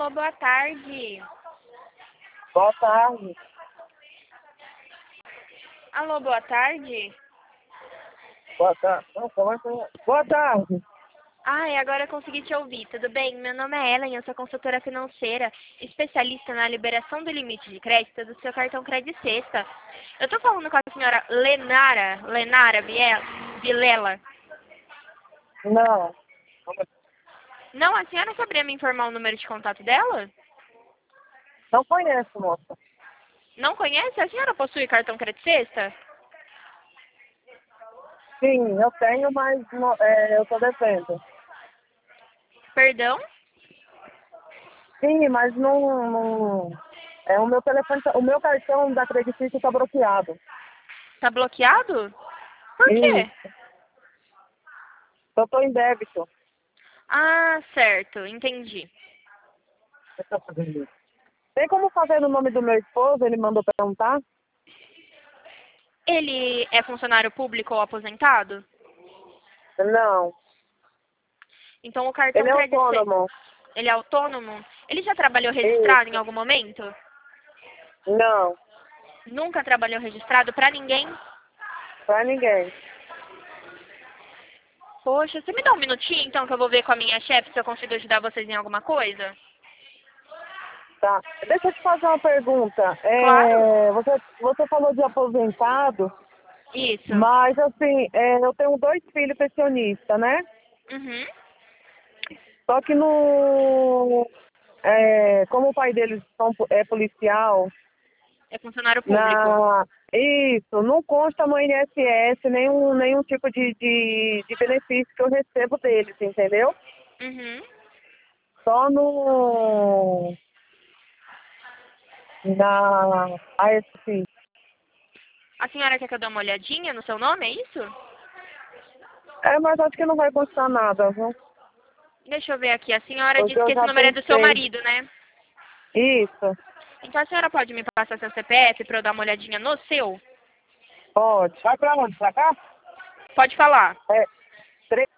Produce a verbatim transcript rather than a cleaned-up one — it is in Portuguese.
Alô, boa tarde. Boa tarde. Alô, boa tarde. Boa tarde. Não, conversa aí. Boa tarde. Ai, agora eu consegui te ouvir. Tudo bem? Meu nome é Ellen, eu sou consultora financeira, especialista na liberação do limite de crédito do seu cartão Crédito Sexta. Eu tô falando com a senhora Lenara, Lenara Biel- Vilela. Não. Não, a senhora saberia me informar o número de contato dela? Não conheço, moça. Não conhece? A senhora possui cartão Crédito Sexta? Sim, eu tenho, mas não- é, eu tô devendo. Perdão? Sim, mas não, não... É, o meu telefone, tá- o meu cartão da Credicício está bloqueado. Tá bloqueado? Por quê? Isso. Eu tô em débito. Ah, certo, entendi. Você tá fazendo isso? Tem como fazer no nome do meu esposo? Ele mandou perguntar? Ele é funcionário público ou aposentado? Não. Então o cartão Ele é Crédito Sexta, autônomo. ele é autônomo? Ele já trabalhou registrado em Isso. algum momento? Não. Nunca trabalhou registrado pra ninguém? Pra ninguém. Poxa, você me dá um minutinho então que eu vou ver com a minha chefe se eu consigo ajudar vocês em alguma coisa? Tá. Deixa eu te fazer uma pergunta. Claro? É, você, você falou de aposentado, Isso. mas assim, é, eu tenho dois filhos pensionistas, né? Uhum. Só que no, é, como o pai deles são, é policial, É funcionário público. na, isso, não consta no I N S S nenhum, nenhum tipo de, de, de benefício que eu recebo deles, entendeu? Uhum. Só no, na A S P. A senhora quer que eu dê uma olhadinha no seu nome, é isso? É, mas acho que não vai constar nada, viu? Deixa eu ver aqui. A senhora Porque disse eu que esse já número é do seu tentei. marido, né? Isso, Então a senhora pode me passar seu C P F pra eu dar uma olhadinha no seu? pode. Vai pra onde? Pra cá? Pode falar. É, três